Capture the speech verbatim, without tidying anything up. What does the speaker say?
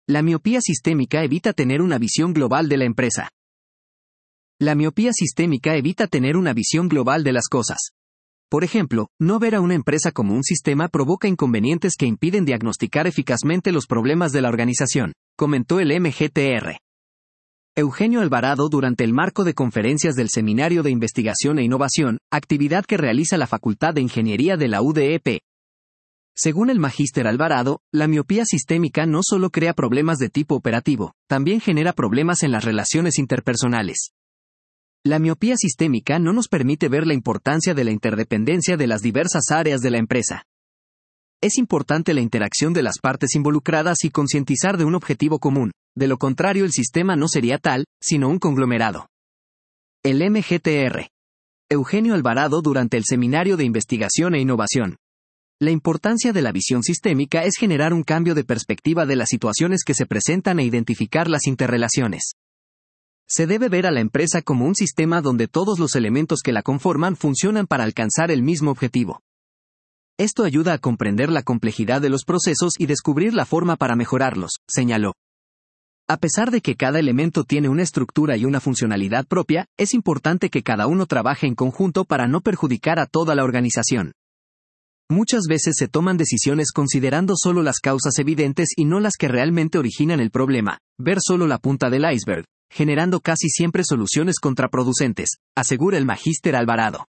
La miopía sistémica evita tener una visión global de la empresa. La miopía sistémica evita tener una visión global de las cosas. Por ejemplo, no ver a una empresa como un sistema provoca inconvenientes que impiden diagnosticar eficazmente los problemas de la organización, comentó el M G T R. Eugenio Alvarado durante el marco de conferencias del Seminario de Investigación e Innovación, actividad que realiza la Facultad de Ingeniería de la U D E P. Según el magíster Alvarado, la miopía sistémica no solo crea problemas de tipo operativo, también genera problemas en las relaciones interpersonales. La miopía sistémica no nos permite ver la importancia de la interdependencia de las diversas áreas de la empresa. Es importante la interacción de las partes involucradas y concientizar de un objetivo común, de lo contrario el sistema no sería tal, sino un conglomerado. El M G T R. Eugenio Alvarado durante el Seminario de Investigación e Innovación. La importancia de la visión sistémica es generar un cambio de perspectiva de las situaciones que se presentan e identificar las interrelaciones. Se debe ver a la empresa como un sistema donde todos los elementos que la conforman funcionan para alcanzar el mismo objetivo. Esto ayuda a comprender la complejidad de los procesos y descubrir la forma para mejorarlos, señaló. A pesar de que cada elemento tiene una estructura y una funcionalidad propia, es importante que cada uno trabaje en conjunto para no perjudicar a toda la organización. Muchas veces se toman decisiones considerando solo las causas evidentes y no las que realmente originan el problema, ver solo la punta del iceberg, generando casi siempre soluciones contraproducentes, asegura el magíster Alvarado.